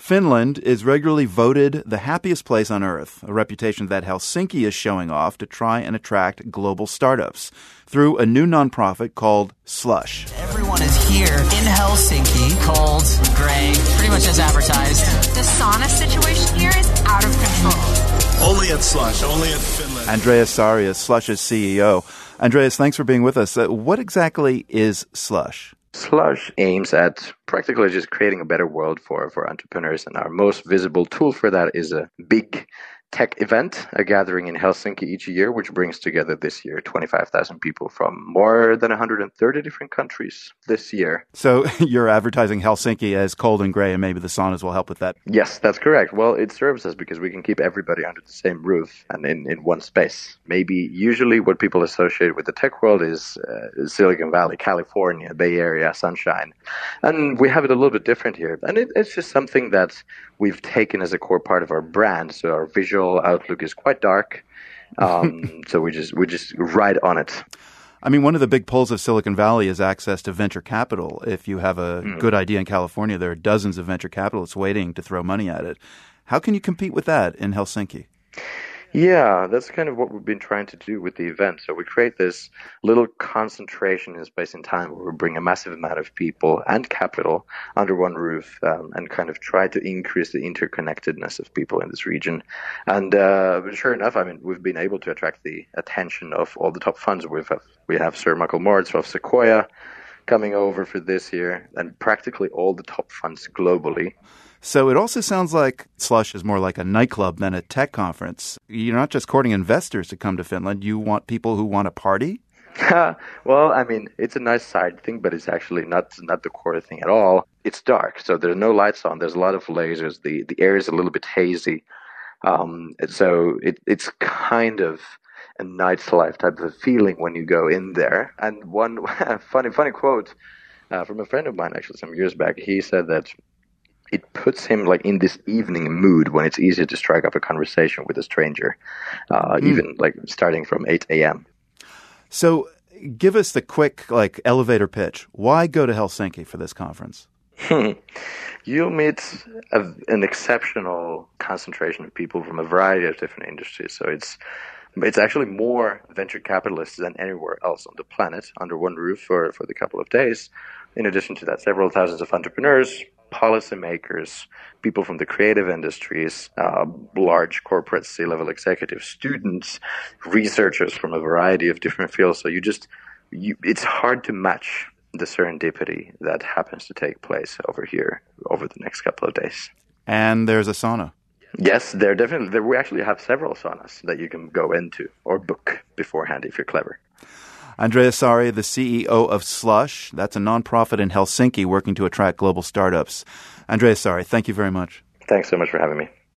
Finland is regularly voted the happiest place on earth, a reputation that Helsinki is showing off to try and attract global startups through a new nonprofit called Slush. Everyone is here in Helsinki, cold, gray, pretty much as advertised. The sauna situation here is out of control. Only at Slush, only at Finland. Andreas Sari is Slush's CEO. Andreas, thanks for being with us. What exactly is Slush? Slush aims at practically just creating a better world for entrepreneurs, and our most visible tool for that is a big tech event, a gathering in Helsinki each year, which brings together this year 25,000 people from more than 130 different countries this year. So you're advertising Helsinki as cold and gray, and maybe the saunas will help with that. Yes, that's correct. Well, it serves us because we can keep everybody under the same roof and in one space. Maybe usually what people associate with the tech world is Silicon Valley, California, Bay Area, sunshine. And we have it a little bit different here. And it's just something that we've taken as a core part of our brand. So our visual outlook is quite dark. So we just ride on it. I mean, one of the big pulls of Silicon Valley is access to venture capital. If you have a good idea in California, there are dozens of venture capitalists waiting to throw money at it. How can you compete with that in Helsinki? Yeah, that's kind of what we've been trying to do with the event. So we create this little concentration in space and time where we bring a massive amount of people and capital under one roof and kind of try to increase the interconnectedness of people in this region. And sure enough, I mean, we've been able to attract the attention of all the top funds. We have Sir Michael Moritz of Sequoia coming over for this year, and practically all the top funds globally. So it also sounds like Slush is more like a nightclub than a tech conference. You're not just courting investors to come to Finland. You want people who want to party? Well, I mean, it's a nice side thing, but it's actually not the core thing at all. It's dark, so there's no lights on. There's a lot of lasers. The air is a little bit hazy. So it's kind of a nightlife type of a feeling when you go in there. And one funny quote from a friend of mine, actually, some years back, he said that it puts him like in this evening mood when it's easier to strike up a conversation with a stranger, even like starting from 8 a.m. So give us the quick elevator pitch. Why go to Helsinki for this conference? You'll meet an exceptional concentration of people from a variety of different industries. So it's actually more venture capitalists than anywhere else on the planet under one roof for the couple of days. In addition to that, several thousands of entrepreneurs, policymakers, people from the creative industries, large corporate C-level executives, students, researchers from a variety of different fields. So it's hard to match the serendipity that happens to take place over here over the next couple of days. And there's a sauna. Yes, we actually have several saunas that you can go into or book beforehand if you're clever. Andreas Sari, the CEO of Slush. That's a nonprofit in Helsinki working to attract global startups. Andreas Sari, thank you very much. Thanks so much for having me.